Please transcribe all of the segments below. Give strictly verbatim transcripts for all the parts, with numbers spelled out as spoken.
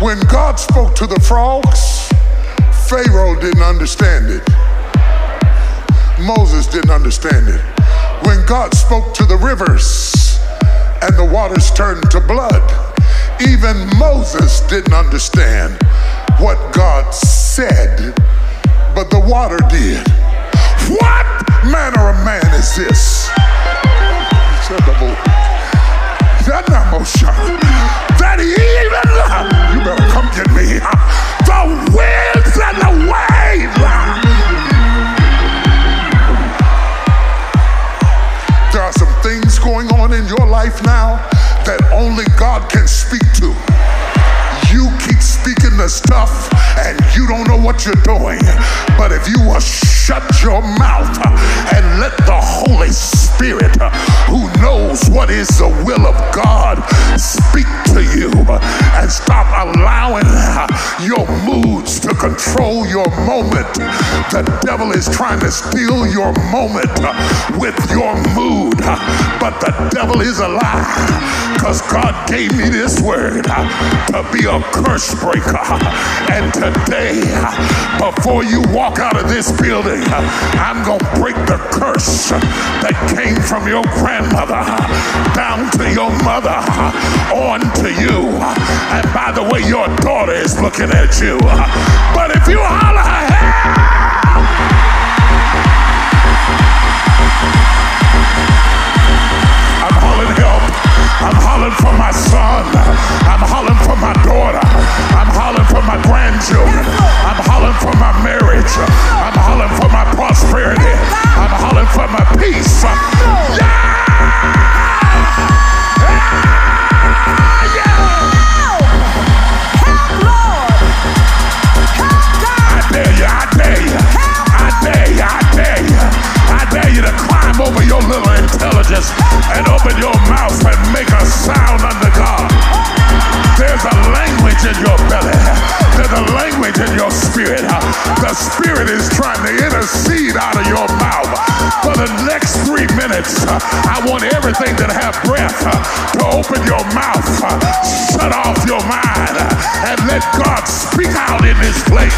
When God spoke to the frogs, Pharaoh didn't understand it. Moses didn't understand it. When God spoke to the rivers and the waters turned to blood, even Moses didn't understand what God said, but the water did. What manner of man is this? That even, you better come get me, the winds and the waves. There are some things going on in your life now that only God can speak to. You keep speaking the stuff and you don't know what you're doing. But if you will shut your mouth and let the Holy Spirit, who knows what is the will of God, speak to you, and stop allowing your moods to control your moment. The devil is trying to steal your moment with your mood, but the devil is a lie, because God gave me this word to be a curse breaker. And today, before you walk out of this building, I'm gonna break the curse that came from your grandmother down to your mother on to you. And by the way, your daughter is looking at you. But if you holler help, I'm hollering help. I'm hollering for my son. I'm hollering for my daughter. I'm hollering for my grandchildren. I'm hollering for my marriage. I'm hollering for my prosperity. I'm hollering for my peace. Yeah! Yeah! Help, Lord! Help, God! I dare you, I dare you. I dare you, I dare you. I dare you to climb over your little intelligence and open your mouth and make a sound unto God. There's a language in your belly. There's a language in your spirit. The Spirit is trying to intercede out of your mouth. For the next three minutes, I want everything that have breath to open your mouth, shut off your mind, and let God speak out in this place.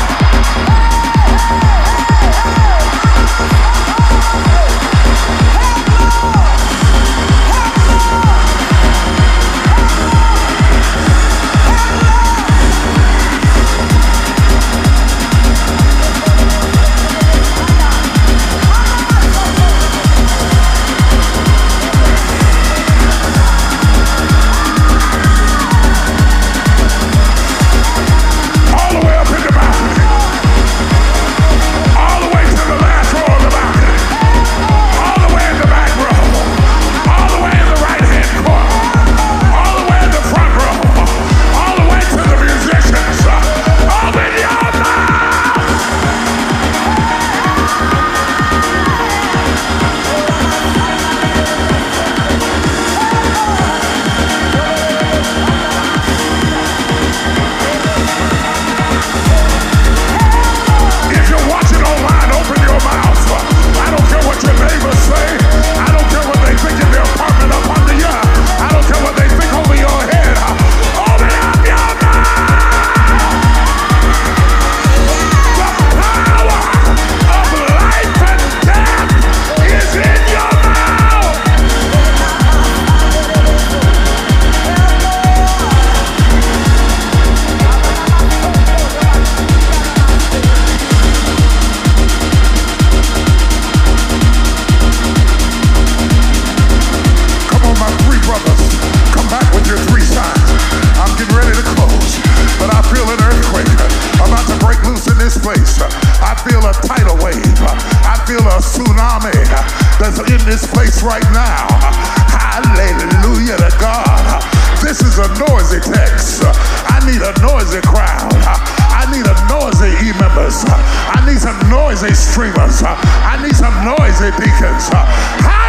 Right now, hallelujah to God. This is a noisy text. I need a noisy crowd. I need a noisy e-members. I need some noisy streamers. I need some noisy deacons.